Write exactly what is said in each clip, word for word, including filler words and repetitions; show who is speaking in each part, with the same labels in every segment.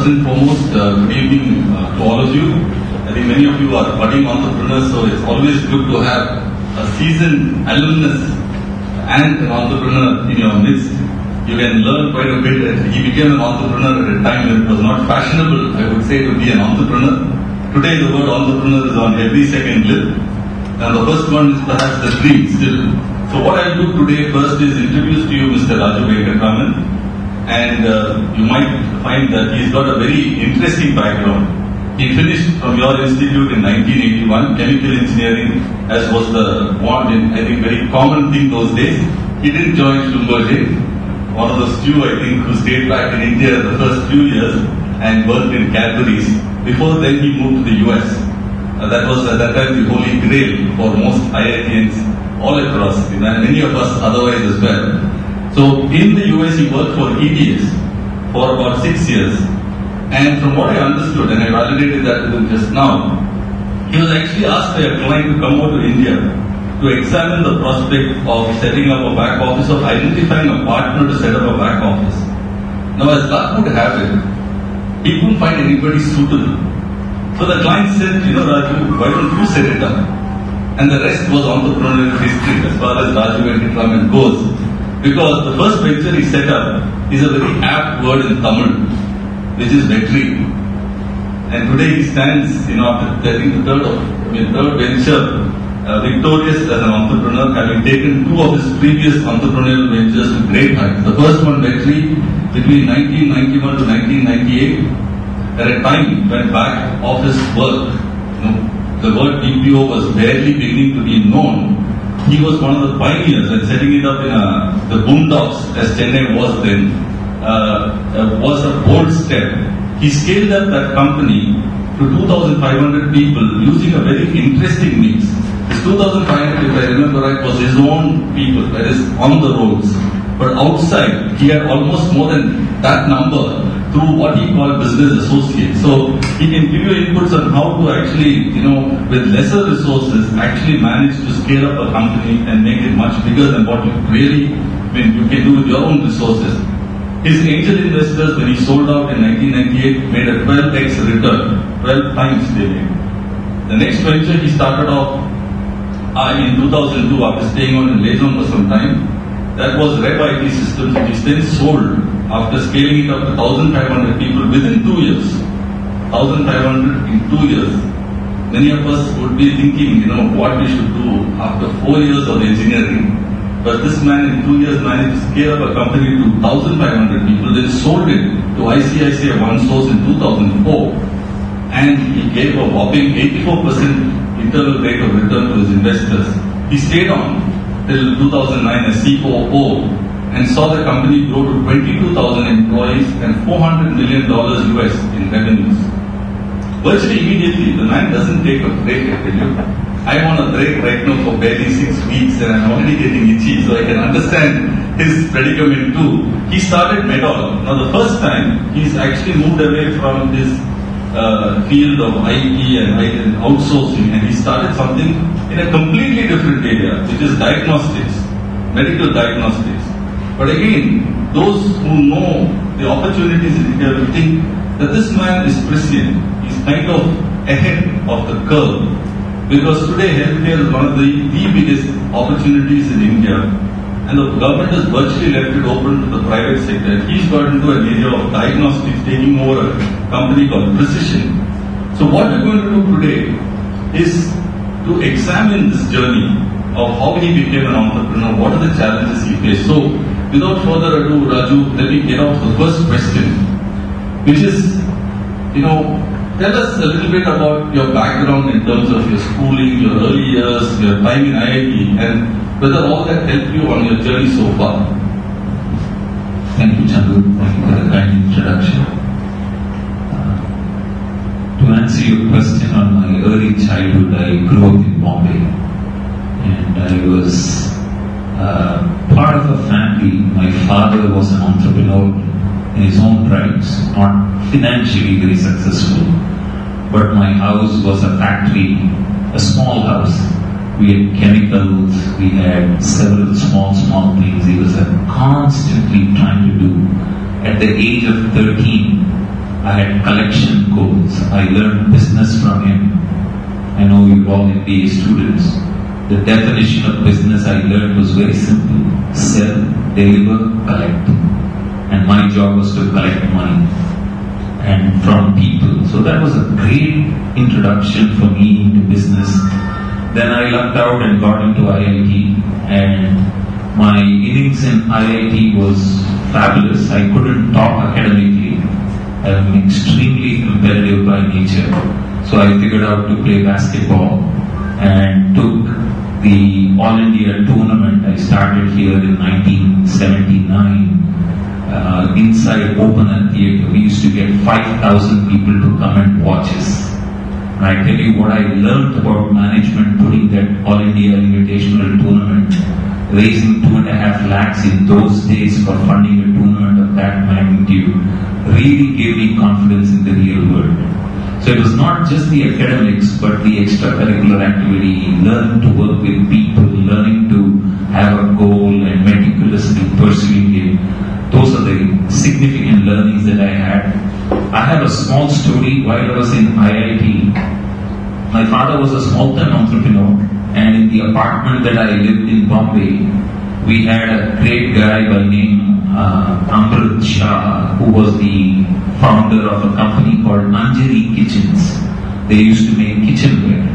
Speaker 1: First and foremost, uh, good evening uh, to all of you. I think many of you are budding entrepreneurs, so it's always good to have a seasoned alumnus and an entrepreneur in your midst. You can learn quite a bit. He became an entrepreneur at a time when it was not fashionable, I would say, to be an entrepreneur. Today the word entrepreneur is on every second lip. And the first one is perhaps the dream still. So what I'll do today first is introduce to you Mister Raju Venkatraman. And uh, you might find that he's got a very interesting background. He finished from your institute in nineteen eighty-one, chemical engineering, as was the one, I think, very common thing those days. He didn't join Schlumberger, one of those few, I think, who stayed back in India the first few years and worked in Cadbury's. Before then, he moved to the U S. Uh, that was at that time the holy grail for most I I T Ns all across, and many of us otherwise as well. So in the U S, he worked for E D S for about six years. And from what I understood, and I validated that with him just now, he was actually asked by a client to come over to India to examine the prospect of setting up a back office, of identifying a partner to set up a back office. Now, as luck would have it, he couldn't find anybody suitable. So the client said, you know, Raju, why don't you set it up? And the rest was entrepreneurial history as far as Raju Venkatraman goes. Because the first venture he set up is a very apt word in Tamil, which is vetri. And today he stands, you know, after I think the third, of, I mean, third venture, uh, victorious as an entrepreneur, having taken two of his previous entrepreneurial ventures to great heights. The first one, vetri, between nineteen ninety-one to nineteen ninety-eight, at a time when back office work, you know, the word B P O was barely beginning to be known. He was one of the pioneers and setting it up in a, the boondocks, as Chennai was then, uh, uh, was a bold step. He scaled up that company to two thousand five hundred people using a very interesting mix. This two thousand five hundred, if I remember right, was his own people, that is, on the roads. But outside, he had almost more than that number through what he called business associates. So he can give you inputs on how to actually, you know, with lesser resources, actually manage to scale up a company and make it much bigger than what you really, I mean, you can do with your own resources. His angel investors, when he sold out in nineteen ninety-eight, made a twelve x return, twelve times they made. The next venture he started off uh, in two thousand two after staying on in Lezon for some time. That was Rev I T Systems, which is then sold after scaling it up to one thousand five hundred people within two years. one thousand five hundred in two years. Many of us would be thinking, you know, what we should do after four years of engineering. But this man in two years managed to scale up a company to one thousand five hundred people, then sold it to I C I C I OneSource in two thousand four. And he gave a whopping eighty-four percent internal rate of return to his investors. He stayed on till two thousand nine as C O O and saw the company grow to twenty-two thousand employees and four hundred million dollars U S in revenues. Virtually immediately, the man doesn't take a break, I tell you. I'm on a break right now for barely six weeks and I'm already getting itchy, so I can understand his predicament too. He started Medall. Now the first time, he's actually moved away from his uh, field of I T and outsourcing, and he started something in a completely different area, which is diagnostics, medical diagnostics. But again, those who know the opportunities in India will think that this man is prescient. He's kind of ahead of the curve. Because today healthcare is one of the, the biggest opportunities in India. And the government has virtually left it open to the private sector. He's got into an area of diagnostics, taking over a company called Precision. So what we're going to do today is to examine this journey of how he became an entrepreneur, what are the challenges he faced. So, without further ado, Raju, let me get off the first question, which is, you know, tell us a little bit about your background in terms of your schooling, your early years, your time in I I T, and whether all that helped you on your journey so far.
Speaker 2: Thank you, Chandu. Thank you for the kind introduction. Uh, to answer your question on my early childhood, I grew up in Bombay, and I was uh, part of a family. My father was an entrepreneur in his own rights, not financially very successful, but my house was a factory, a small house. We had chemicals, we had several small, small things. He was uh, constantly trying to do. At the age of thirteen, I had collection codes. I learned business from him. I know you're all M B A students. The definition of business I learned was very simple. Sell, deliver, collect. And my job was to collect money and from people. So that was a great introduction for me to business. Then I lucked out and got into I I T, and my innings in I I T was fabulous. I couldn't talk academically. I'm extremely competitive by nature. So I figured out to play basketball and took the All India tournament. I started here in nineteen seventy-nine. Uh, inside Open Air Theatre, we used to get five thousand people to come and watch us. And I tell you what I learned about management putting that All India Invitational Tournament, raising two and a half lakhs in those days for funding a tournament of that magnitude, really gave me confidence in the real world. So it was not just the academics, but the extracurricular activity, learning to work with people, learning to have a goal and meticulously pursuing it. Those are the significant learnings that I had. I have a small story. While I was in I I T, my father was a small-time entrepreneur, and in the apartment that I lived in Bombay, we had a great guy by name uh, Amrit Shah, who was the founder of a company called Anjali Kitchens. They used to make kitchenware.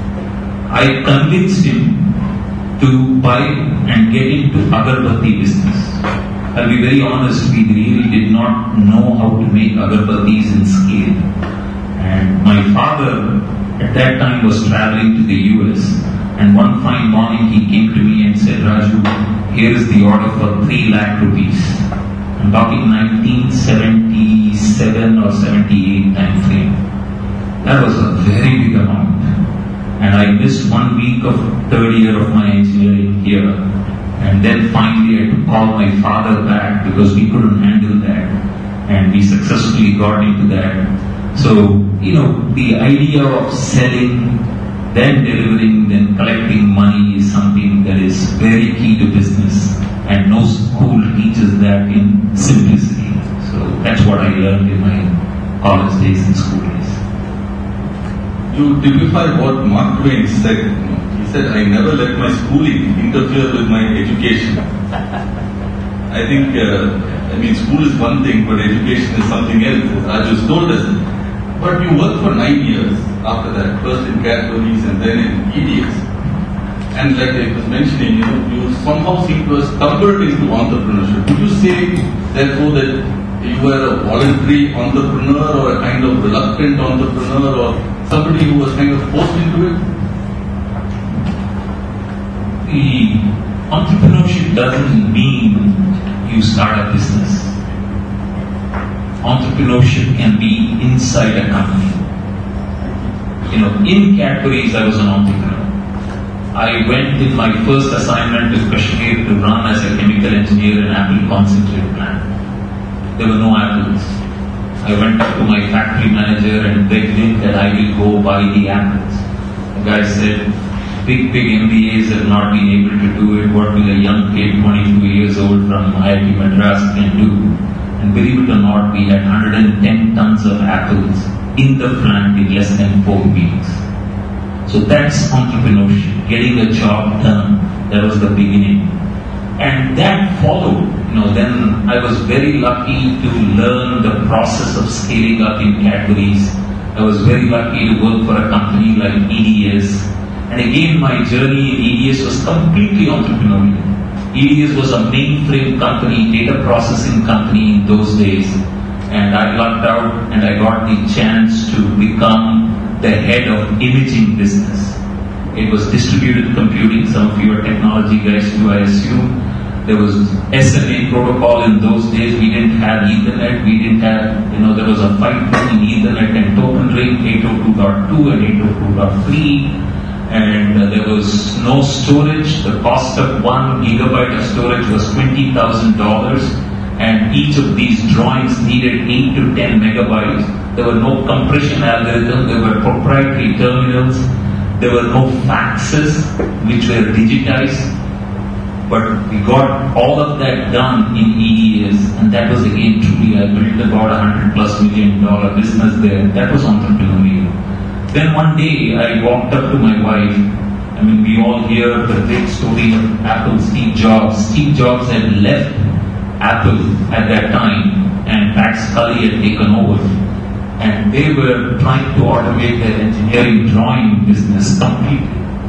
Speaker 2: I convinced him to buy and get into agarbatti business. I'll be very honest, we really did not know how to make agarbattis in scale. And my father at that time was traveling to the U S, and one fine morning he came to me and said, Raju, here is the order for three lakh rupees. I'm talking nineteen seventy-seven or seventy-eight time frame. That was a very big amount. And I missed one week of third year of my engineering here. And then finally I had to call my father back because we couldn't handle that. And we successfully got into that. So, you know, the idea of selling, then delivering, then collecting money is something that is very key to business. And no school teaches that in simplicity. So that's what I learned in my college days and school days.
Speaker 1: You typify what Mark Twain said. You know, he said, I never let my schooling interfere with my education. I think, uh, I mean, school is one thing, but education is something else, as Raju told us. But you worked for nine years after that, first in Cadbury's and then in E D S. And like I was mentioning, you know, you somehow seem to have stumbled into entrepreneurship. Would you say, therefore, that you were a voluntary entrepreneur or a kind of reluctant entrepreneur or somebody who was kind of forced into it?
Speaker 2: The entrepreneurship doesn't mean you start a business. Entrepreneurship can be inside a company. You know, in Cadbury's I was an entrepreneur. I went in my first assignment to Kashmir to run as a chemical engineer in apple concentrate plant. There were no apples. I went up to my factory manager and begged him that I will go buy the apples. The guy said, big, big M B As have not been able to do it. What will a young kid, twenty-two years old from I I T Madras can do? And believe it or not, we had one hundred ten tons of apples in the plant in less than four weeks. So that's entrepreneurship, getting a job done. That was the beginning. And that followed. You know, then I was very lucky to learn the process of scaling up in Cadbury's. I was very lucky to work for a company like E D S. And again, my journey in E D S was completely entrepreneurial. E D S was a mainframe company, data processing company in those days. And I lucked out and I got the chance to become the head of imaging business. It was distributed computing. Some of you are technology guys too, I assume. There was S M A protocol in those days. We didn't have Ethernet. We didn't have, you know, there was a fight between Ethernet and Token Ring, eight oh two dot two and eight oh two dot three. And uh, there was no storage. The cost of one gigabyte of storage was twenty thousand dollars. And each of these drawings needed eight to ten megabytes. There were no compression algorithms. There were proprietary terminals. There were no faxes, which were digitized. But we got all of that done in E D S, and that was again truly, I built about a hundred plus million dollar business there. That was entrepreneurial. Then one day I walked up to my wife. I mean, we all hear the great story of Apple, Steve Jobs. Steve Jobs had left Apple at that time, and Pat Scully had taken over. And they were trying to automate their engineering drawing business completely.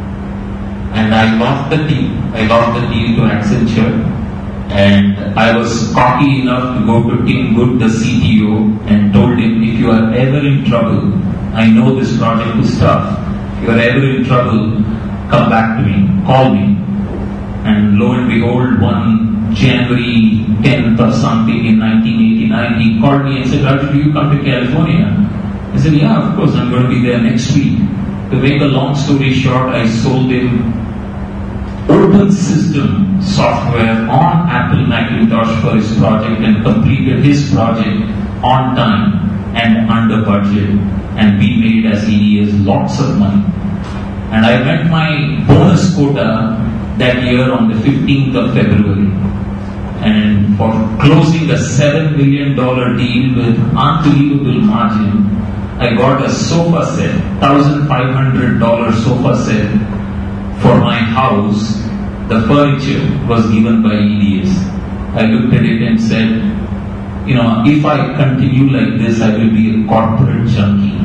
Speaker 2: And I lost the deal. I lost the deal to Accenture. And I was cocky enough to go to Tim Good, the C T O, and told him, if you are ever in trouble, I know this project is tough. If you are ever in trouble, come back to me, call me. And lo and behold, one January tenth or something in nineteen eighty-nine, he called me and said, Raju, do you come to California? I said, yeah, of course, I'm going to be there next week. To make a long story short, I sold him open system software on Apple Macintosh for his project and completed his project on time and under budget. And we made as E D S lots of money. And I met my bonus quota that year on the fifteenth of February. And for closing a seven million dollar deal with unbelievable margin, I got a sofa set, one thousand five hundred dollars sofa set for my house. The furniture was given by E D S. I looked at it and said, you know, if I continue like this, I will be a corporate junkie.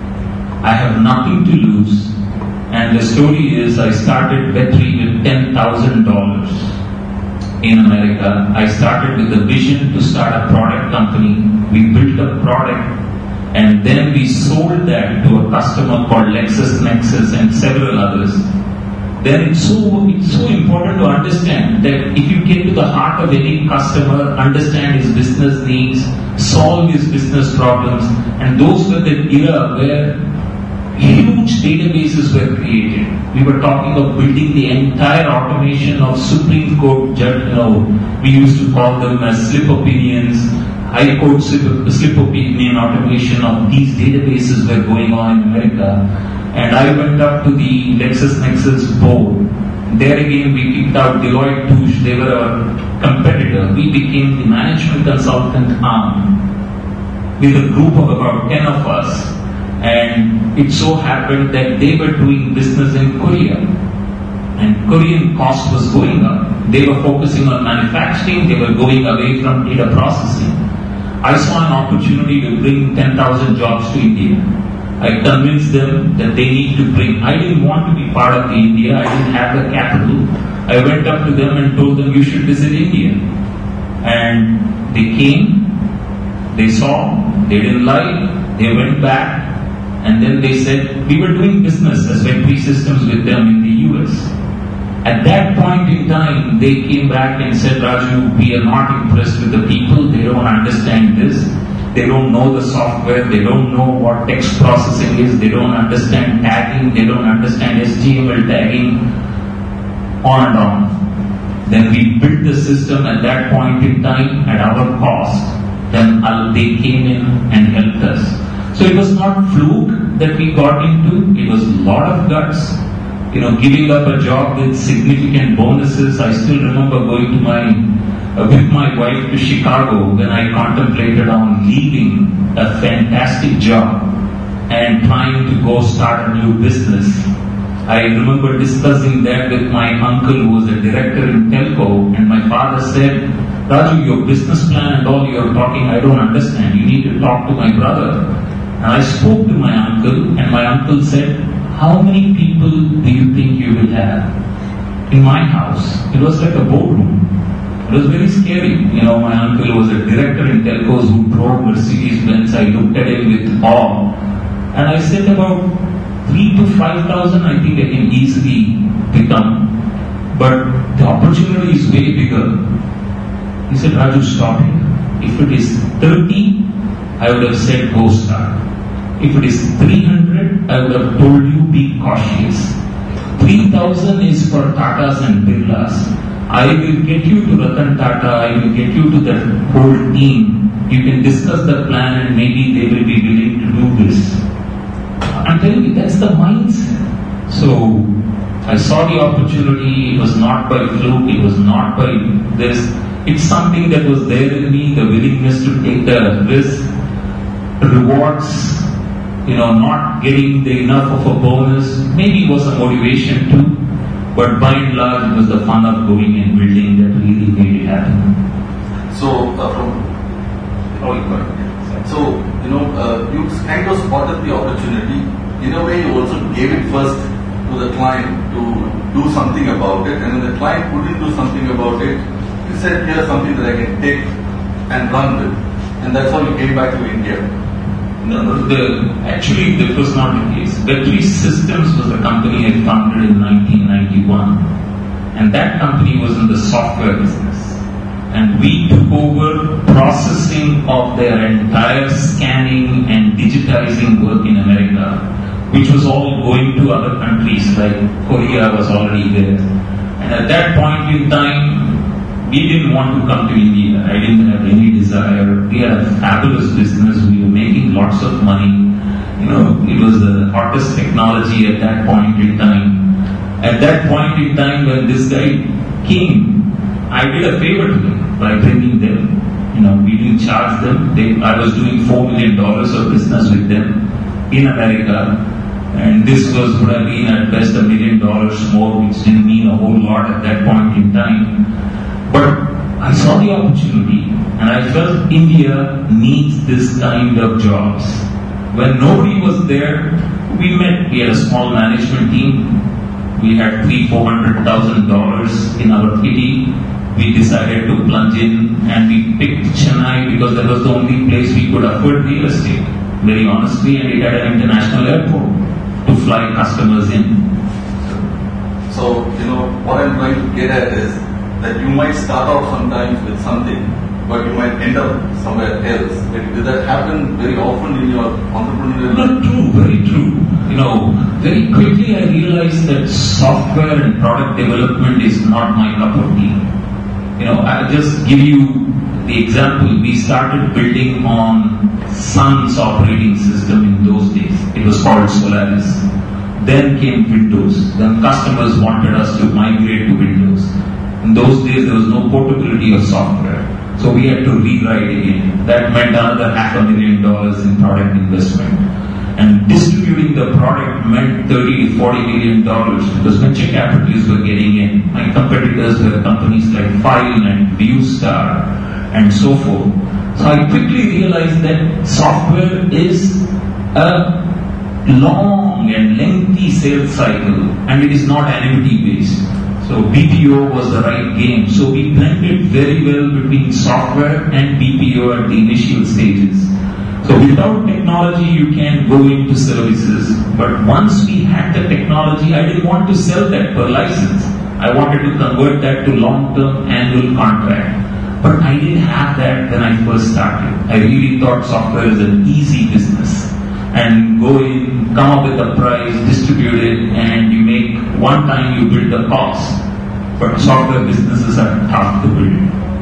Speaker 2: I have nothing to lose. And the story is, I started Vetri with ten thousand dollars in America. I started with a vision to start a product company. We built a product, and then we sold that to a customer called LexisNexis and several others. Then it's so, it's so important to understand that if you get to the heart of any customer, understand his business needs, solve his business problems, and those were the era where huge databases were created. We were talking of building the entire automation of Supreme Court judge, you know, we used to call them as slip opinions, High Court slip, slip opinion automation of these databases were going on in America. And I went up to the LexisNexis board. There again we picked out Deloitte Touche, they were our competitor. We became the management consultant arm with a group of about ten of us. And it so happened that they were doing business in Korea. And Korean cost was going up. They were focusing on manufacturing, they were going away from data processing. I saw an opportunity to bring ten thousand jobs to India. I convinced them that they need to bring, I didn't want to be part of the India, I didn't have the capital. I went up to them and told them, you should visit India. And they came, they saw, they didn't like, they went back, and then they said, we were doing business as Vetri Systems with them in the U S. At that point in time, they came back and said, Raju, we are not impressed with the people, they don't understand this. They don't know the software, they don't know what text processing is, they don't understand tagging, they don't understand S T M L tagging, on and on. Then we built the system at that point in time at our cost. Then they came in and helped us. So it was not fluke that we got into, it was a lot of guts. You know, giving up a job with significant bonuses. I still remember going to my Uh, with my wife to Chicago when I contemplated on leaving a fantastic job and trying to go start a new business. I remember discussing that with my uncle who was a director in telco, and my father said, Raju, your business plan and all you are talking, I don't understand. You need to talk to my brother. And I spoke to my uncle, and my uncle said, how many people do you think you will have in my house? It was like a boardroom. It was very scary. You know, my uncle was a director in telcos who drove Mercedes-Benz. I looked at him with awe. And I said about three to five thousand, I think I can easily become. But the opportunity is way bigger. He said, Raju, stop it. If it is thirty, I would have said go start. If it is three hundred, I would have told you be cautious. three thousand is for Tatas and Birlas. I will get you to Ratan Tata, I will get you to that whole team. You can discuss the plan and maybe they will be willing to do this. I'm telling you, that's the mindset. So I saw saw the opportunity. It was not by fluke. It was not by this. It's something that was there in me, the willingness to take the risk, rewards, you know, not getting the enough of a bonus. Maybe it was a motivation too, but by and large, it was the fun of going and building that really made it happen.
Speaker 1: So, uh, from oh, you got it. So, you know, uh, you kind of spotted the opportunity. In a way, you also gave it first to the client to do something about it, and when the client couldn't do something about it, you said, here's something that I can take and run with. And that's how you came back to India.
Speaker 2: No, no, the, actually that was not the case. Vetri Systems was the company I founded in nineteen ninety-one, and that company was in the software business. And we took over processing of their entire scanning and digitizing work in America, which was all going to other countries, like Korea was already there. And at that point in time, we didn't want to come to India. I didn't have any desire. We had a fabulous business. We were making lots of money. You know, it was the hottest technology at that point in time. At that point in time when this guy came, I did a favor to them by bringing them. You know, we didn't charge them. They, I was doing four million dollars of business with them in America. And this was would have been at best a million dollars more, which didn't mean a whole lot at that point in time. But I saw the opportunity, and I felt India needs this kind of jobs. When nobody was there, we met. We had a small management team. We had three, four hundred thousand dollars in our kitty. We decided to plunge in, and we picked Chennai because that was the only place we could afford real estate, very honestly, and it had an international airport to fly customers in.
Speaker 1: So, you know, what I'm trying to get at is that you might start off sometimes with something, but you might end up somewhere else. Did that happen very often in your entrepreneurial life?
Speaker 2: Not true, very true. You know, very quickly I realized that software and product development is not my cup of tea. You know, I'll just give you the example. We started building on Sun's operating system in those days. It was called Solaris. Then came Windows. Then customers wanted us to migrate to Windows. In those days, there was no portability of software. So we had to rewrite again. That meant another half a million dollars in product investment. And distributing the product meant thirty to forty million dollars because venture capitalists were getting in. My competitors were companies like File and Viewstar and so forth. So I quickly realized that software is a long and lengthy sales cycle, and it is not annuity based. So B P O was the right game. So we blended very well between software and B P O at the initial stages. So without technology, you can go into services. But once we had the technology, I didn't want to sell that per license. I wanted to convert that to long-term annual contract. But I didn't have that when I first started. I really thought software is an easy business. And go in, come up with a price, distribute it, and you make, one time you build the cost. But software businesses are tough to build.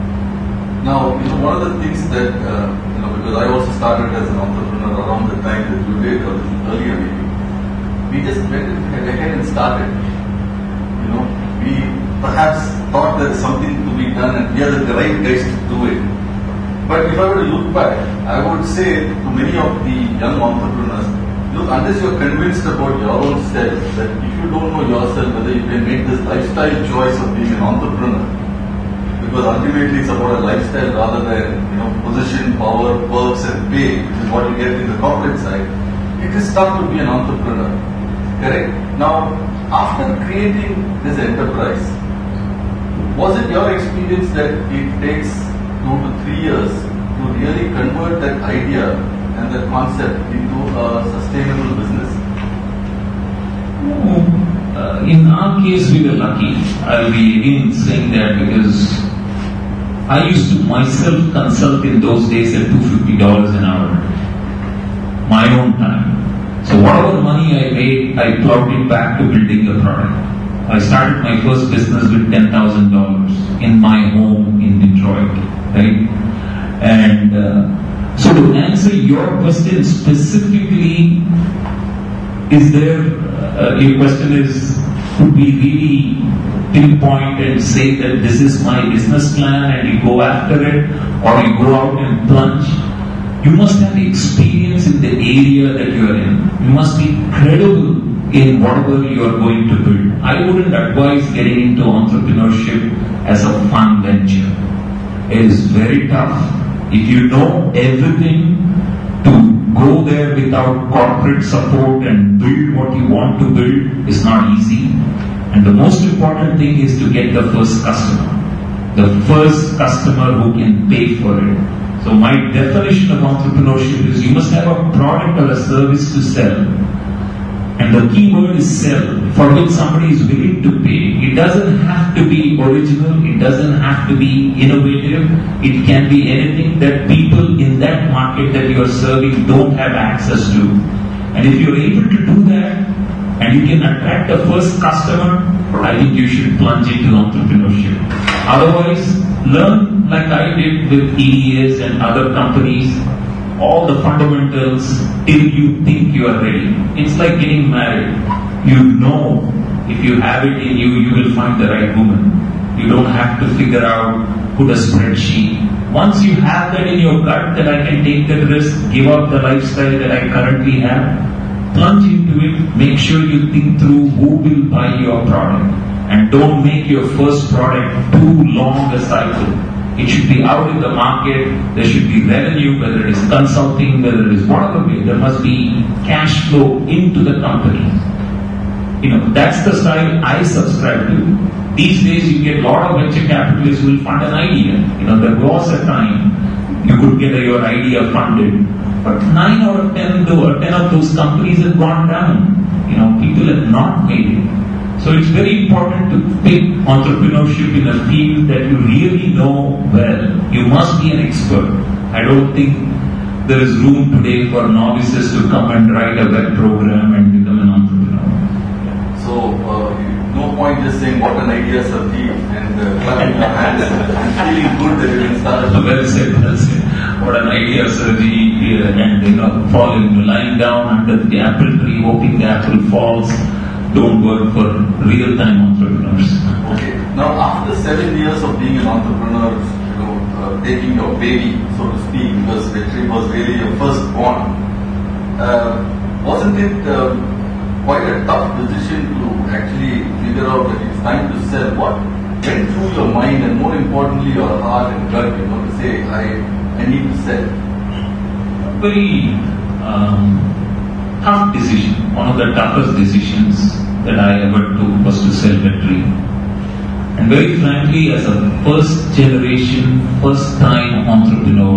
Speaker 1: Now, you know, one of the things that, uh, you know, because I also started as an entrepreneur around the time that you did, or earlier maybe, we just went ahead and started. You know, we perhaps thought there is something to be done and we are the right guys to do it. But if I were to look back, I would say to many of the young entrepreneurs, look, unless you're convinced about your own self, that if you don't know yourself, whether you can make this lifestyle choice of being an entrepreneur, because ultimately it's about a lifestyle rather than, you know, position, power, perks and pay, which is what you get in the corporate side, it is tough to be an entrepreneur. Correct? Now, after creating this enterprise, was it your experience that it takes two to three years to really convert that idea and that concept into a sustainable business?
Speaker 2: Uh, in our case, we were lucky. I'll be again saying that because I used to myself consult in those days at two hundred fifty dollars an hour, my own time. So whatever money I made, I plowed it back to building the product. I started my first business with ten thousand dollars in my home in Detroit, right? And uh, so to answer your question specifically, is there, uh, your question is, could be really pinpoint and say that this is my business plan and you go after it, or you go out and plunge. You must have experience in the area that you are in. You must be credible in whatever you are going to build. I wouldn't advise getting into entrepreneurship as a fun venture. It is very tough. If you know everything, to go there without corporate support and build what you want to build is not easy. And the most important thing is to get the first customer. The first customer who can pay for it. So my definition of entrepreneurship is you must have a product or a service to sell. And the key word is sell, for which somebody is willing to pay. It doesn't have to be original, it doesn't have to be innovative, it can be anything that people in that market that you are serving don't have access to. And if you're able to do that, and you can attract the first customer, I think you should plunge into entrepreneurship. Otherwise, learn like I did with E D S and other companies, all the fundamentals till you think you are ready. It's like getting married. You know if you have it in you, you will find the right woman. You don't have to figure out, put a spreadsheet. Once you have that in your gut that I can take that risk, give up the lifestyle that I currently have, plunge into it, make sure you think through who will buy your product. And don't make your first product too long a cycle. It should be out in the market, there should be revenue, whether it is consulting, whether it is whatever way, there must be cash flow into the company. You know, that's the style I subscribe to. These days you get a lot of venture capitalists who will fund an idea. You know, there was a time you could get your idea funded, but nine out of ten, or ten of those companies have gone down. You know, people have not made it. So it's very important to pick entrepreneurship in a field that you really know well. You must be an expert. I don't think there is room today for novices to come and write a web program and become an entrepreneur.
Speaker 1: So, uh, no point just saying what an idea, Sarji, and uh, clapping your hands and feeling good that you can start a
Speaker 2: Well said, well said. What an idea, Sarji, and you know, falling, lying down under the apple tree, hoping the apple falls. Don't work for real-time entrepreneurs.
Speaker 1: Okay. Now, after seven years of being an entrepreneur, you know, uh, taking your baby, so to speak, because Vetri was really your firstborn, uh, wasn't it uh, quite a tough decision to actually figure out that it's time to sell? What went through your mind, and more importantly, your heart and gut, you know, to say, I, I need to sell?
Speaker 2: Very um, tough decision. One of the toughest decisions that I ever took was to sell Vetri. And very frankly, as a first generation, first time entrepreneur,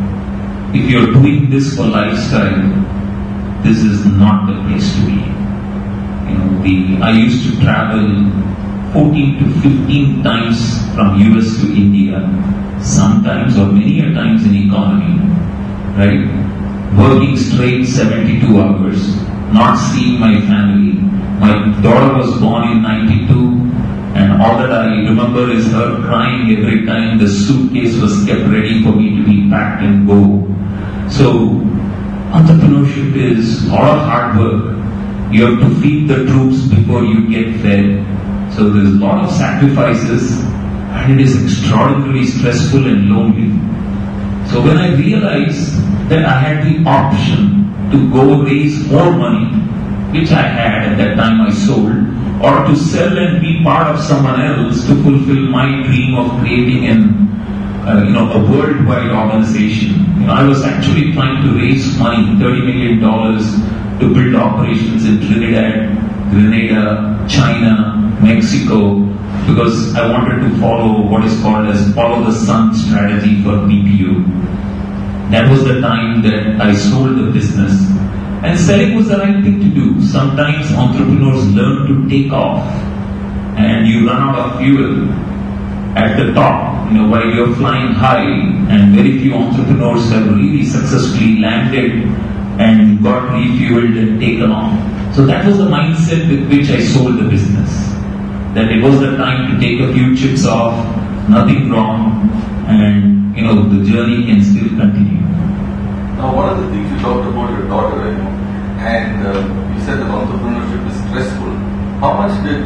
Speaker 2: if you're doing this for lifestyle, this is not the place to be. You know, the, I used to travel fourteen to fifteen times from U S to India, sometimes or many a times in economy, right? Working straight seventy-two hours, not seeing my family. My daughter was born in ninety-two, and all that I remember is her crying every time the suitcase was kept ready for me to be packed and go. So, entrepreneurship is a lot of hard work. You have to feed the troops before you get fed. So there is a lot of sacrifices, and it is extraordinarily stressful and lonely. So when I realized that I had the option to go raise more money, which I had at that time I sold, or to sell and be part of someone else to fulfill my dream of creating an, uh, you know, a worldwide organization. You know, I was actually trying to raise money, thirty million dollars, to build operations in Trinidad, Grenada, China, Mexico, because I wanted to follow what is called as follow the sun strategy for B P O. That was the time that I sold the business. And selling was the right thing to do. Sometimes entrepreneurs learn to take off and you run out of fuel at the top, you know, while you're flying high, and very few entrepreneurs have really successfully landed and got refueled and taken off. So that was the mindset with which I sold the business. That it was the time to take a few chips off, nothing wrong, and you know, the journey can still continue.
Speaker 1: Now, one of the things you talked about your daughter, you know, and uh, you said that entrepreneurship is stressful. How much did uh,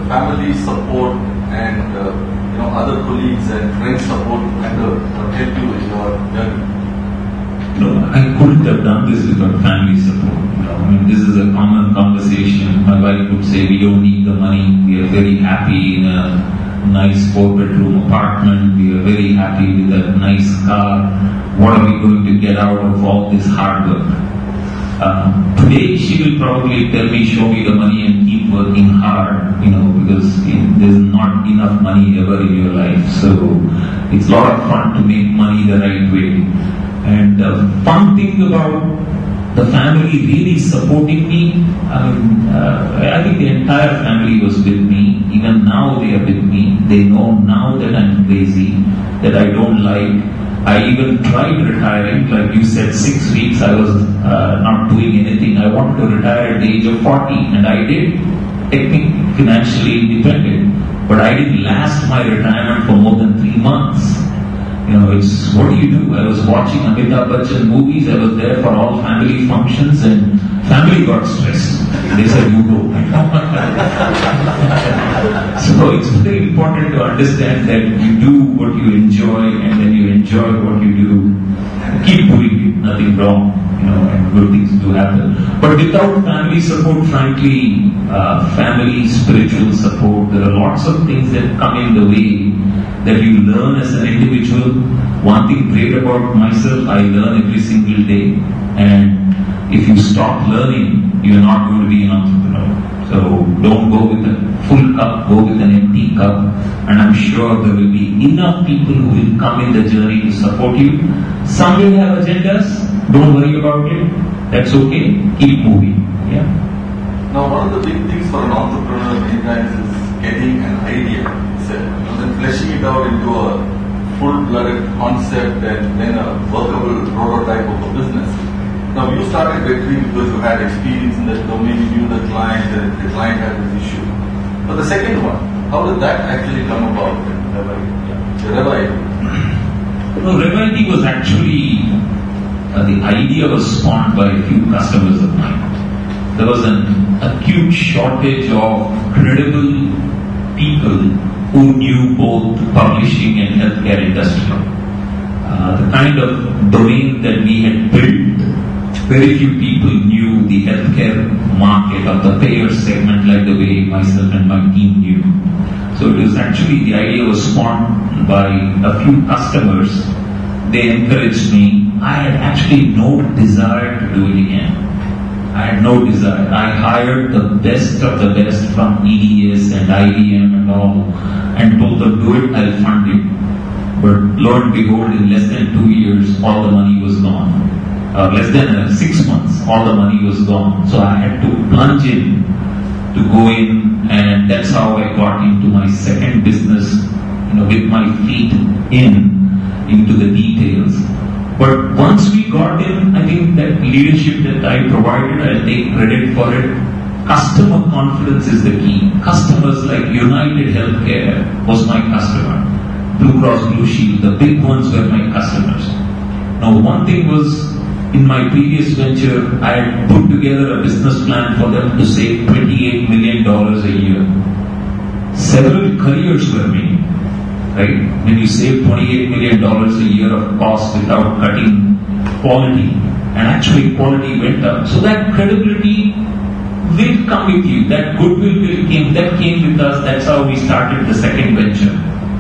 Speaker 1: family support and uh, you know other colleagues and friends support kind of uh, help you in your journey?
Speaker 2: No, I couldn't have done this without family support. You know, I mean, this is a common conversation. My wife would say, we don't need the money. We are very happy in a nice four-bedroom apartment. We are very happy with a nice car. What are we going to get out of all this hard work? Um, today, she will probably tell me, show me the money and keep working hard, you know, because it, there's not enough money ever in your life. So it's a lot of fun to make money the right way. And the fun thing about the family really supporting me, I mean, uh, I think the entire family was with me. Even now they are with me. They know now that I'm crazy, that I don't like. I even tried retiring, like you said, six weeks I was uh, not doing anything. I wanted to retire at the age of forty, and I did, technically financially independent. But I didn't last my retirement for more than three months. You know, it's, what do you do? I was watching Amitabh Bachchan movies, I was there for all family functions, and family got stressed. They said, you go. So it's very important to understand that you do what you enjoy, and then you enjoy what you do. Keep doing it, nothing wrong, you know, and good things do happen. But without family support, frankly, uh, family, spiritual support, there are lots of things that come in the way that you learn as an individual. One thing great about myself, I learn every single day, and if you stop learning, you're not going to be an entrepreneur. So don't go with a full cup, go with an empty cup, and I'm sure there will be enough people who will come in the journey to support you. Some will have agendas, don't worry about it, that's okay, keep moving. Yeah.
Speaker 1: Now, one of the big things for an entrepreneur many times is getting an idea itself, and then fleshing it out into a full-blooded concept and then a workable prototype of a business. Now, you started Vetri because you had experience in that domain, you knew the client, and the client had this issue. But the second one, how did that actually come about? The Revive.
Speaker 2: No, Revive was actually, uh, the idea was spawned by a few customers of mine. There was an acute shortage of credible people who knew both publishing and healthcare industry. Uh, the kind of domain that we had built, very few people knew the healthcare market or the payer segment like the way myself and my team knew. So it was actually, the idea was spawned by a few customers. They encouraged me. I had actually no desire to do it again. I had no desire. I hired the best of the best from E D S and I B M and all, and told them, do it, I'll fund it. But lo and behold, in less than two years, all the money was gone. Uh, less than uh, six months, all the money was gone. So I had to plunge in to go in, and that's how I got into my second business, you know, with my feet in, into the details. But once we got in, I think that leadership that I provided, I'll take credit for it. Customer confidence is the key. Customers like United Healthcare was my customer. Blue Cross Blue Shield, the big ones were my customers. Now, one thing was, in my previous venture, I had put together a business plan for them to save twenty-eight million dollars a year. Several careers were made, right? When you save twenty-eight million dollars a year of cost without cutting quality, and actually quality went up. So that credibility will come with you. That goodwill will came, that came with us. That's how we started the second venture.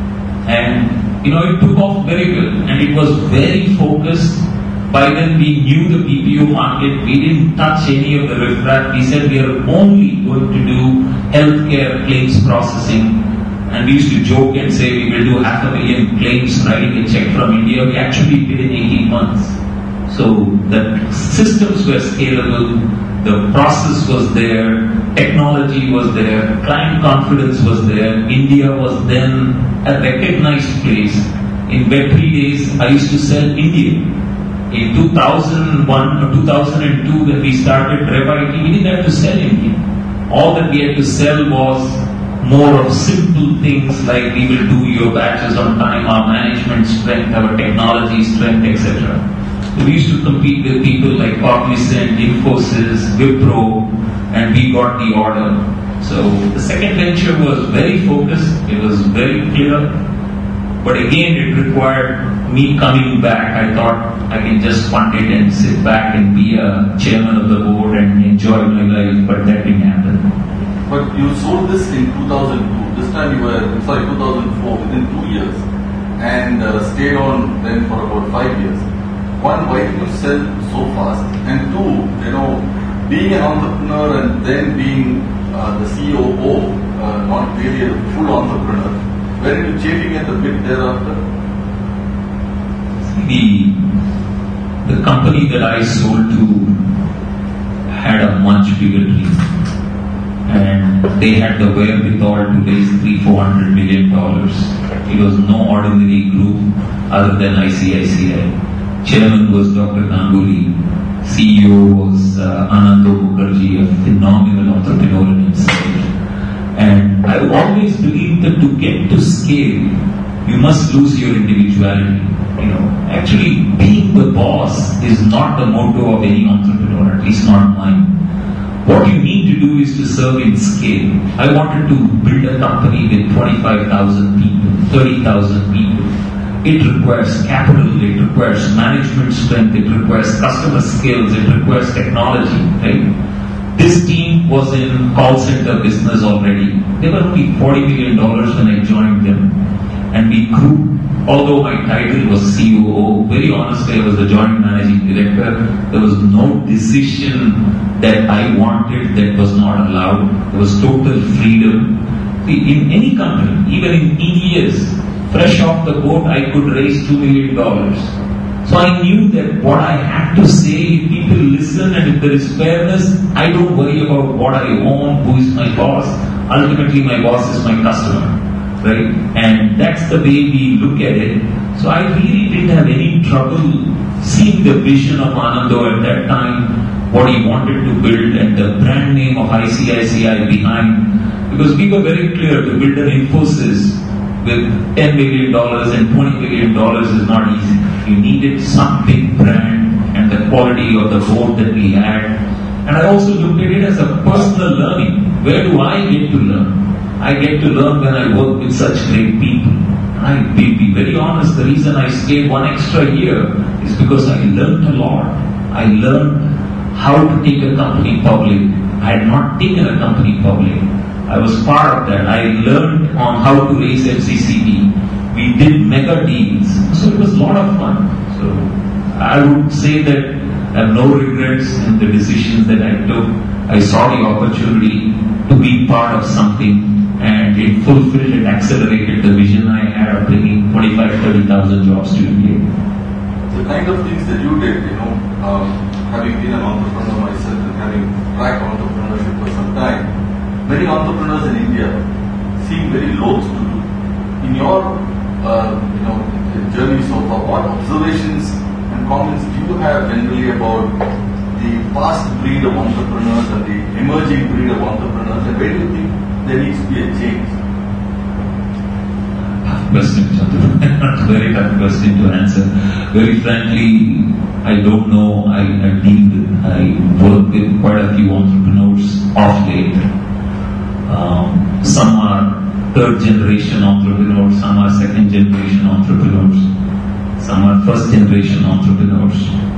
Speaker 2: And, you know, it took off very well, and it was very focused. By then we knew the B P O market, we didn't touch any of the riffraff. We said we are only going to do healthcare claims processing, and we used to joke and say we will do half a million claims writing a check from India. We actually did in eighteen months. So the systems were scalable, the process was there, technology was there, client confidence was there. India was then a recognized place. In Vetri days, I used to sell India. In two thousand one or two thousand two, when we started Revive, we didn't have to sell India. All that we had to sell was more of simple things like we will do your batches on time, our management strength, our technology strength, et cetera. So we used to compete with people like Cognizant, Infosys, Wipro, and we got the order. So the second venture was very focused, it was very clear, but again it required me coming back. I thought I can just fund it and sit back and be a chairman of the board and enjoy my life, but that didn't happen.
Speaker 1: But you sold this in two thousand two, this time you were, sorry, two thousand four, within two years, and uh, stayed on then for about five years. One, why did you sell so fast? And two, you know, being an entrepreneur and then being uh, the C O O, uh, not really a full entrepreneur, were you changing at the bit thereafter?
Speaker 2: The, the company that I sold to had a much bigger dream. And they had the wherewithal to raise three, four hundred million dollars. It was no ordinary group other than I C I C I. Chairman was Doctor Ganguly. C E O was uh, Anando Mukherjee, a phenomenal entrepreneur in himself. And I always believed that to get to scale, you must lose your individuality. You know, actually, being the boss is not the motto of any entrepreneur, at least not mine. What you need to do is to serve in scale. I wanted to build a company with twenty-five thousand people, thirty thousand people. It requires capital, it requires management strength, it requires customer skills, it requires technology, right? This team was in call center business already. They were only forty million dollars when I joined them. And we grew. Although my title was C O O, very honestly I was the joint managing director. There was no decision that I wanted that was not allowed. There was total freedom. In any company, even in E D S, fresh off the boat, I could raise two million dollars. So I knew that what I had to say, if people listen and if there is fairness, I don't worry about what I own, who is my boss. Ultimately, my boss is my customer, right? And that's the way we look at it. So I really didn't have any trouble seeing the vision of Anando at that time, what he wanted to build and the brand name of I C I C I behind. Because we were very clear to build an Infosys with ten million dollars and twenty million dollars is not easy. You needed some big brand and the quality of the board that we had. And I also looked at it as a personal learning. Where do I get to learn? I get to learn when I work with such great people. And I will be very honest, the reason I stayed one extra year is because I learned a lot. I learned how to take a company public. I had not taken a company public. I was part of that. I learned on how to raise M C C D. We did mega deals. So it was a lot of fun. So I would say that I have no regrets in the decisions that I took. I saw the opportunity to be part of something and it fulfilled and accelerated the vision I had of bringing twenty-five, thirty thousand jobs to India.
Speaker 1: The kind of things that you did, you know, um, having been an entrepreneur myself and having tracked entrepreneurship for some time, many entrepreneurs in India seem very loath to do. In your uh, you know, journey so far, what observations and comments do you have generally about the past breed of entrepreneurs and the emerging breed of entrepreneurs, and where do you think there needs to be a change?
Speaker 2: Tough question, Chandru. Very tough question to answer. Very frankly, I don't know. I, I deal with, I work with quite a few entrepreneurs off late. Um, some are third generation entrepreneurs, some are second generation entrepreneurs, some are first generation entrepreneurs.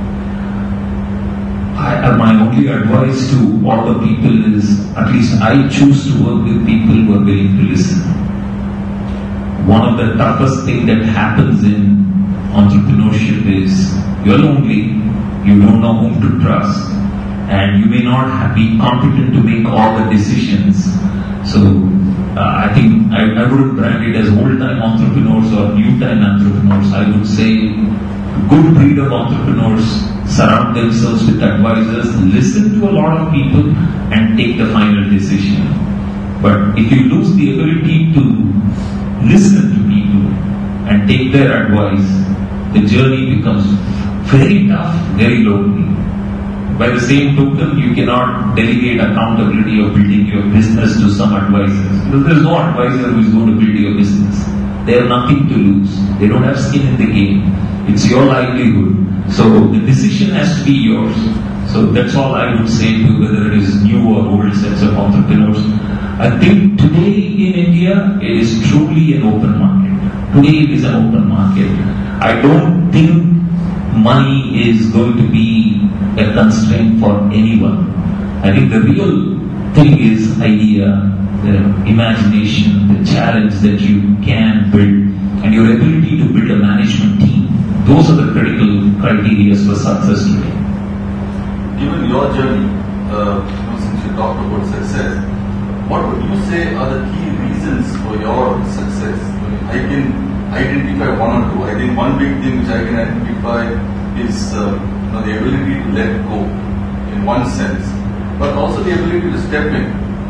Speaker 2: I, my only advice to all the people is, at least I choose to work with people who are willing to listen. One of the toughest things that happens in entrepreneurship is you're lonely, you don't know whom to trust, and you may not have, be competent to make all the decisions. So uh, I think I, I wouldn't brand it as old-time entrepreneurs or new-time entrepreneurs. I would say good breed of entrepreneurs surround themselves with advisors, listen to a lot of people and take the final decision. But if you lose the ability to listen to people and take their advice, the journey becomes very tough, very lonely. By the same token, you cannot delegate accountability of building your business to some advisors. Because there is no advisor who is going to build your business. They have nothing to lose. They don't have skin in the game. It's your livelihood. So the decision has to be yours. So that's all I would say to whether it is new or old sets of entrepreneurs. I think today in India, it is truly an open market. Today it is an open market. I don't think money is going to be a constraint for anyone. I think the real thing is idea, the imagination, the challenge that you can build, and your ability to build a management team. Those are the critical criteria for success today.
Speaker 1: Given your journey, uh, since you talked about success, what would you say are the key reasons for your success? I mean, I can identify one or two. I think one big thing which I can identify is uh, you know, the ability to let go in one sense, but also the ability to step in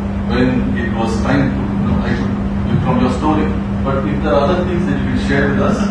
Speaker 1: when it was time to, you know, I could, from your story. But if there are other things that you can share with us,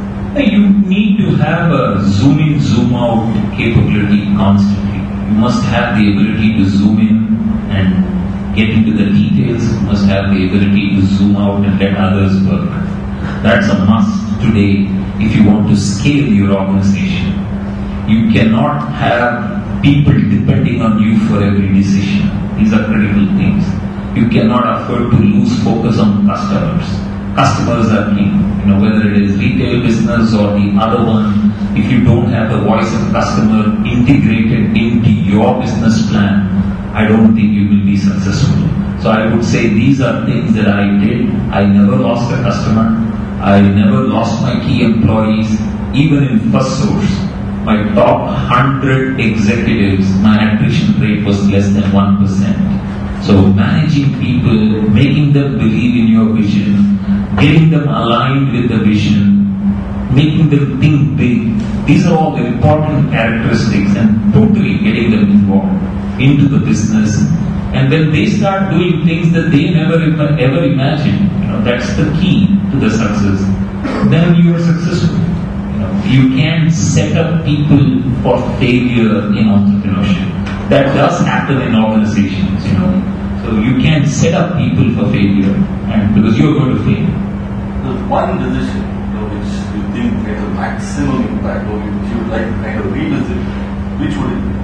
Speaker 2: you need to have a zoom in, zoom out capability constantly. You must have the ability to zoom in and get into the details. You must have the ability to zoom out and let others work. That's a must today if you want to scale your organization. You cannot have people depending on you for every decision. These are critical things. You cannot afford to lose focus on customers. Customers are king. You know, whether it is retail business or the other one, if you don't have the voice of customer integrated into your business plan, I don't think you will be successful. So I would say these are things that I did. I never lost a customer. I never lost my key employees. Even in FirstSource, my top one hundred executives, my attrition rate was less than one percent. So managing people, making them believe in your vision, getting them aligned with the vision, making them think big, these are all important characteristics, and totally getting them involved into the business. And when they start doing things that they never ever imagined, you know, that's the key to the success. Then you are successful. You know, you can't set up people for failure in entrepreneurship. That does happen in organizations, you know. So you can't set up people for failure, and because you're going to fail.
Speaker 1: There's one decision, you know, which you think made the maximum impact, or which you would like to kind of revisit. Which would it be?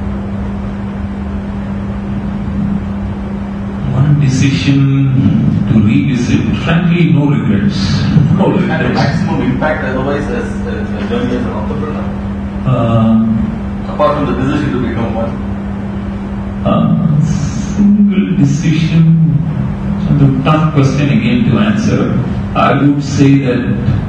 Speaker 2: One decision to revisit. Frankly, no regrets. No regrets.
Speaker 1: Had a maximum impact otherwise as a journey as an entrepreneur.
Speaker 2: Uh,
Speaker 1: Apart from the decision to become one.
Speaker 2: Uh, single decision. It's a tough question again to answer. I would say that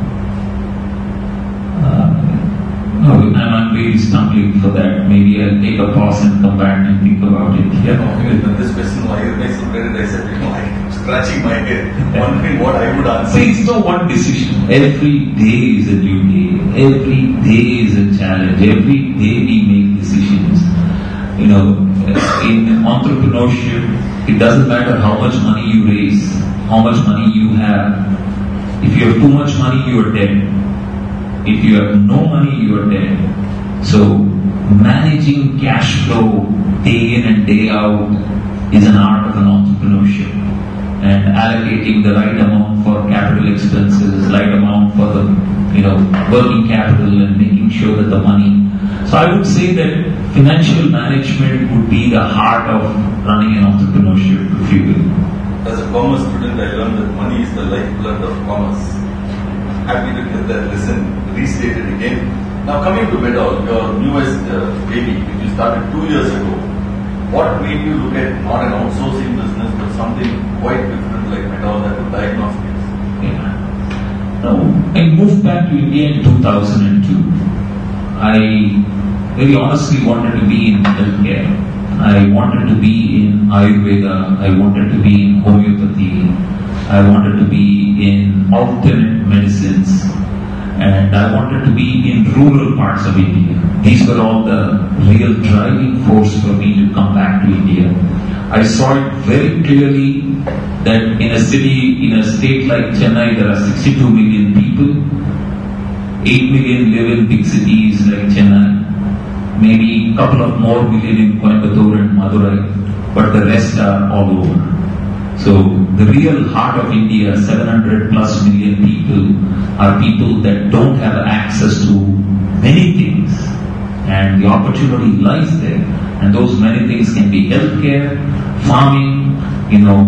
Speaker 2: uh, no, I'm, I'm really stumbling for that. Maybe I'll take a pause and come back and think about it. Yeah.
Speaker 1: No, this question, I recognize some credit. I said, you know, I'm scratching my head, wondering what I would answer.
Speaker 2: See, it's no one decision. Every day is a new day. Every day is a challenge. Every day we make decisions. You know, in entrepreneurship, it doesn't matter how much money you raise, how much money you have. If you have too much money, you are dead. If you have no money, you are dead. So, managing cash flow day in and day out is an art of an entrepreneurship. And allocating the right amount for capital expenses, right amount for the, you know, working capital, and making sure that the money. So I would say that financial management would be the heart of running an entrepreneurship, if you will.
Speaker 1: As a commerce student, I learned that money is the lifeblood of commerce. Happy to get that lesson restated again. Now coming to Medall, your newest uh, baby, which you started two years ago, what made you look at not an outsourcing business but something quite different like Medall, that was diagnostics?
Speaker 2: Yeah. Now, I moved back to India in two thousand two. I very honestly wanted to be in healthcare. I wanted to be in Ayurveda. I wanted to be in homeopathy. I wanted to be in alternate medicines. And I wanted to be in rural parts of India. These were all the real driving force for me to come back to India. I saw it very clearly that in a city, in a state like Chennai, there are sixty-two million people. eight million live in big cities like Chennai. Maybe a couple of more million in Coimbatore and Madurai, but the rest are all over. So the real heart of India, seven hundred plus million people, are people that don't have access to many things, and the opportunity lies there. And those many things can be healthcare, farming, you know,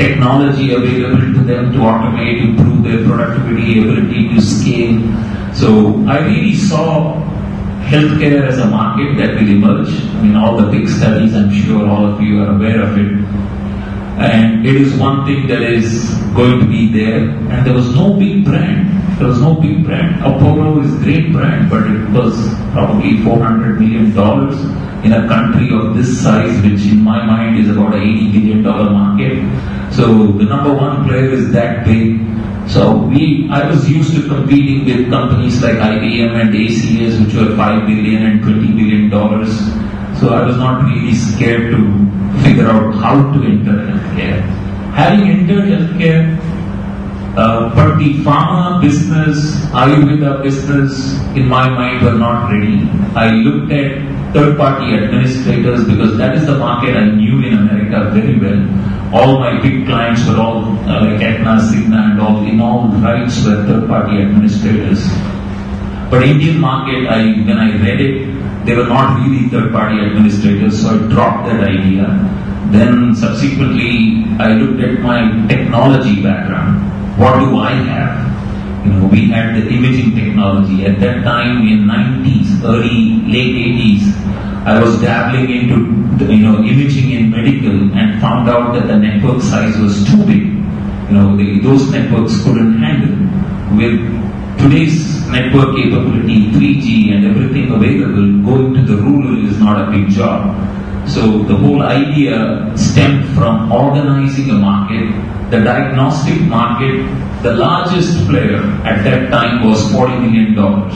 Speaker 2: technology available to them to automate, improve their productivity, ability to scale. So I really saw healthcare as a market that will emerge. I mean, all the big studies, I'm sure all of you are aware of it. And it is one thing that is going to be there. And there was no big brand. There was no big brand. Apollo is a great brand, but it was probably four hundred million dollars in a country of this size, which in my mind is about an eighty billion dollars market. So the number one player is that big. So we, I was used to competing with companies like I B M and A C S, which were five billion dollars and twenty billion dollars. So I was not really scared to figure out how to enter healthcare. Having entered healthcare, uh, but the pharma business, Ayurveda business, in my mind were not ready. I looked at third-party administrators because that is the market I knew in America very well. All my big clients were all uh, like Aetna, Cigna, and all in all rights were third-party administrators. But Indian market, I when I read it, they were not really third-party administrators, so I dropped that idea. Then subsequently, I looked at my technology background. What do I have? You know, we had the imaging technology. At that time, in nineties, early, late eighties, I was dabbling into, you know, imaging in medical and found out that the network size was too big. You know, the, those networks couldn't handle. With today's network capability, three G and everything available, going to the rural is not a big job. So the whole idea stemmed from organizing a market. The diagnostic market, the largest player at that time was forty million dollars.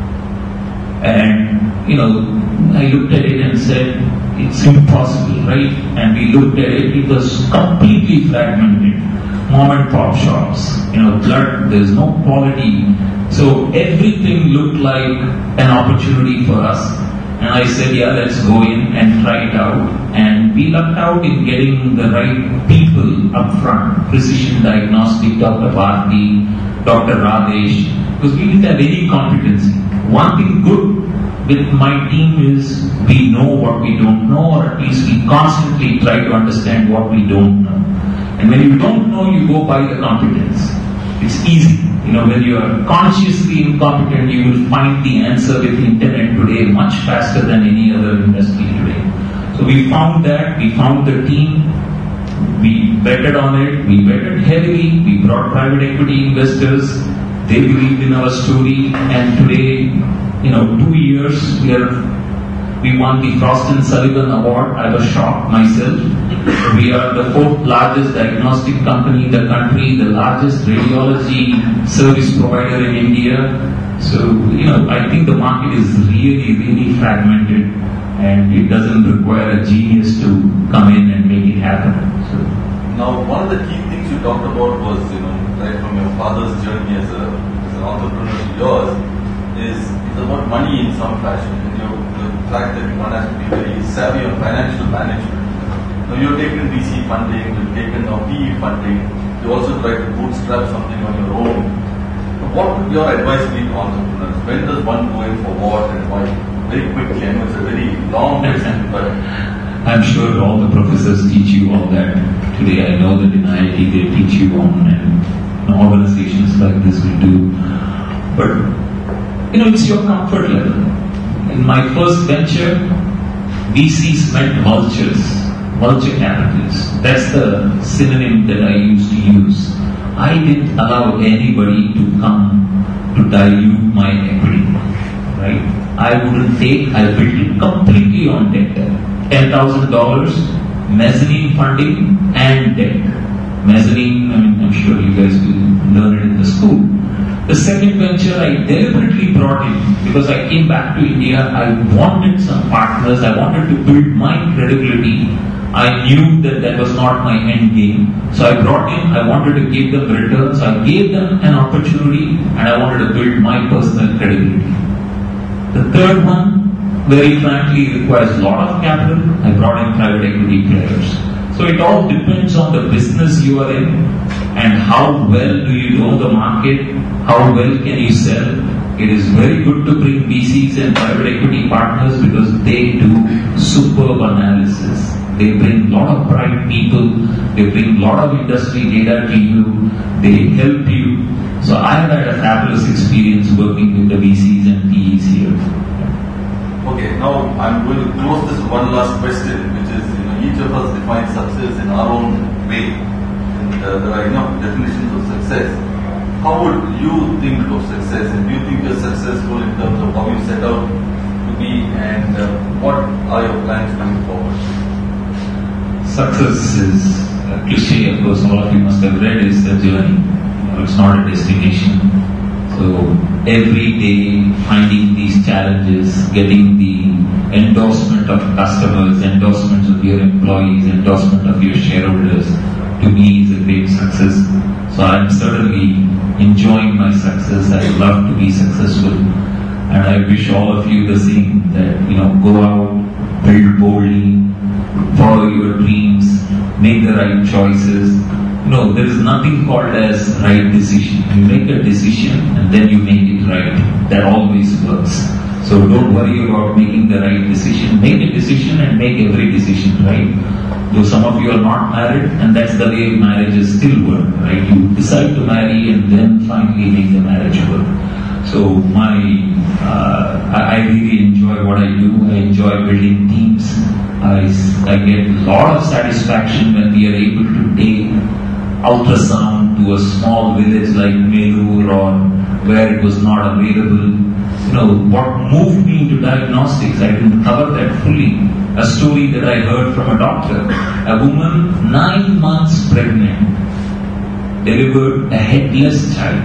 Speaker 2: And, you know, I looked at it and said, it's impossible, right? And we looked at it, it was completely fragmented. Mom and pop shops, you know, blood, there's no quality. So everything looked like an opportunity for us. And I said, yeah, let's go in and try it out. And we lucked out in getting the right people up front. Precision Diagnostic, Doctor Bharti, Doctor Radesh, because we didn't have any competency. One thing good with my team is we know what we don't know, or at least we constantly try to understand what we don't know. And when you don't know, you go by the competence. It's easy. You know, when you are consciously incompetent, you will find the answer with the internet today much faster than any other industry today. So we found that, we found the team, we betted on it, we betted heavily, we brought private equity investors, they believed in our story, and today, you know, two years, we are We won the Frost and Sullivan Award. I was shocked myself. We are the fourth largest diagnostic company in the country, the largest radiology service provider in India. So, you know, I think the market is really, really fragmented, and it doesn't require a genius to come in and make it happen. So,
Speaker 1: now, one of the key things you talked about was, you know, right from your father's journey as, a, as an entrepreneur to yours, is it's about money in some fashion. And you know, the fact that one has to be very savvy on financial management. Now, you've taken V C funding, you've taken now P E funding, you also try to bootstrap something on your own. What would your advice be to entrepreneurs? When does one go in for what and why? Very quickly, I know it's a very long question, but
Speaker 2: I'm sure all the professors teach you all that. Today I know that in I I T they teach you on, and organizations like this will do. But, you know, it's your comfort level. In my first venture, V Cs meant vultures, vulture capitalists. That's the synonym that I used to use. I didn't allow anybody to come to dilute my equity, right? I wouldn't take, I built it completely on debt. ten thousand dollars, mezzanine funding and debt. Mezzanine, I mean, I'm sure you guys will learn it in the school. The second venture I deliberately brought in because I came back to India. I wanted some partners. I wanted to build my credibility. I knew that that was not my end game. So I brought in, I wanted to give them returns. I gave them an opportunity and I wanted to build my personal credibility. The third one, very frankly, requires a lot of capital. I brought in private equity players. So it all depends on the business you are in and how well do you know the market, how well can you sell. It is very good to bring V Cs and private equity partners because they do superb analysis. They bring lot of bright people, they bring a lot of industry data to you, they help you. So I have had a fabulous experience working with the V Cs and P Es here.
Speaker 1: Okay, now I'm going to close this one last question, which is, you know, each of us defines success in our own way, and uh, there are enough definitions of success. How would you think of success, and do you think you're successful in terms of how you set out to be, and uh, what are your plans going forward?
Speaker 2: Success is a cliche, of course, all of you must have read, is a journey. It's not a destination. So every day finding these challenges, getting the endorsement of customers, endorsements of your employees, endorsement of your shareholders, to me is a great success. So I'm certainly enjoying my success. I love to be successful, and I wish all of you the same, that, you know, go out, build boldly, follow your dreams, make the right choices. No, there is nothing called as right decision. You make a decision and then you make it right. That always works. So don't worry about making the right decision. Make a decision and make every decision right. Though some of you are not married, and that's the way marriages still work, right? You decide to marry and then finally make the marriage work. So my, uh, I, I really enjoy what I do. I enjoy building teams. I, I get a lot of satisfaction when we are able to take ultrasound to a small village like Melur, or where it was not available. You know, what moved me into diagnostics, I didn't cover that fully. A story that I heard from a doctor. A woman, nine months pregnant, delivered a headless child.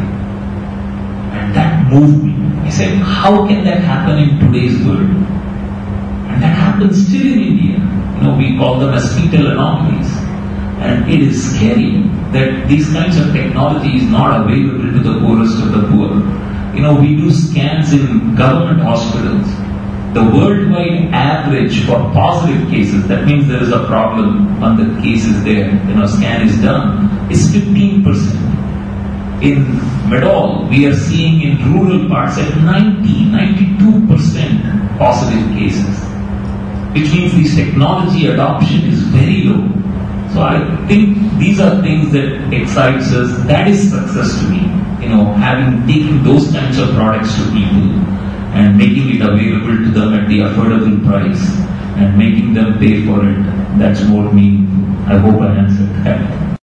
Speaker 2: And that moved me. I said, how can that happen in today's world? And that happens still in India. You know, we call them as fetal anomalies. And it is scary that these kinds of technology is not available to the poorest of the poor. You know, we do scans in government hospitals. The worldwide average for positive cases, that means there is a problem on the cases there, you know, scan is done, is fifteen percent. In Medall, we are seeing in rural parts at ninety, ninety-two percent positive cases, which means this technology adoption is very low. So I think these are things that excites us. That is success to me. You know, having taken those kinds of products to people and making it available to them at the affordable price and making them pay for it, that's more meaningful. I hope I answered that.